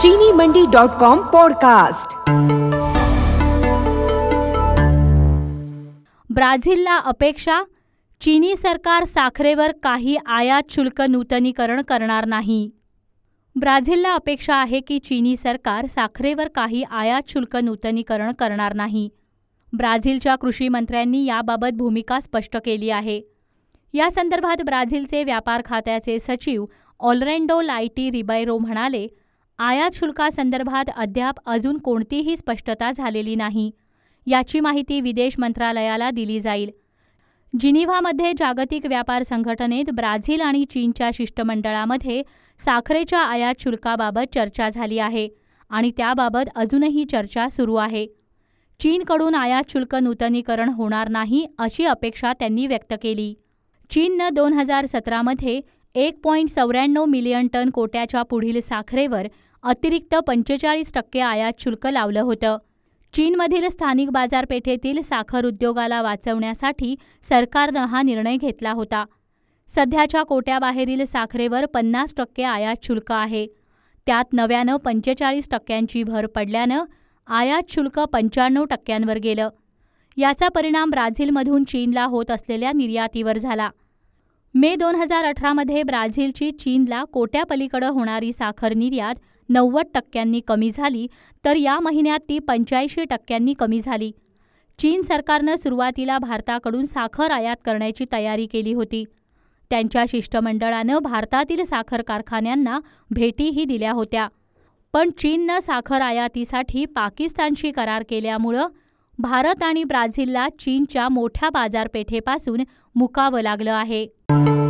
चीनीमंडी.com podcast. ब्राझीलला अपेक्षा, चीनी सरकार साखरेवर काही आयात शुल्क नूतनीकरण करणार नाही। ब्राझीलला अपेक्षा आहे की चीनी सरकार साखरेवर काही आयात शुल्क नूतनीकरण करणार नाही। ब्राझीलच्या कृषी मंत्र्यांनी याबाबत भूमिका स्पष्ट केली आहे। या संदर्भात ब्राझीलचे व्यापार खात्याचे सचिव ऑलरेंडो लाइटी रिबैरो म्हणाले, आयात शुल्कासंदर्भात अद्याप अजून कोणतीही स्पष्टता झालेली नाही। याची माहिती विदेश मंत्रालयाला दिली जाईल। जिनिव्हामध्ये जागतिक व्यापार संघटनेत ब्राझील आणि चीनच्या शिष्टमंडळामध्ये साखरेच्या आयात शुल्काबाबत चर्चा झाली आहे आणि त्याबाबत अजूनही चर्चा सुरू आहे। चीनकडून आयात शुल्क नूतनीकरण होणार नाही अशी अपेक्षा त्यांनी व्यक्त केली। चीननं 2017मध्ये 1.94 मिलियन टन कोट्याच्या पुढील साखरेवर अतिरिक्त 45% आयात शुल्क लावलं होतं। चीनमधील स्थानिक बाजारपेठेतील साखर उद्योगाला वाचवण्यासाठी सरकारनं हा निर्णय घेतला होता। सध्याच्या कोट्याबाहेरील साखरेवर 50% आयात शुल्क आहे। त्यात नव्यानं 45%ची भर पडल्यानं आयात शुल्क 95%वर गेलं। याचा परिणाम ब्राझीलमधून चीनला होत असलेल्या निर्यातीवर झाला। मे 2018मध्ये ब्राझीलची चीनला कोट्यापलीकडे होणारी साखर निर्यात 90%नी कमी झाली, तर या महिन्यात ती 85%नी कमी झाली। चीन सरकारनं सुरुवातीला भारताकडून साखर आयात करण्याची तयारी केली होती। त्यांच्या शिष्टमंडळानं भारतातील साखर कारखान्यांना भेटीही दिल्या होत्या, पण चीननं साखर आयातीसाठी पाकिस्तानशी करार केल्यामुळं भारत आणि ब्राझीलला चीनच्या मोठ्या बाजारपेठेपासून मुकावं लागलं आहे।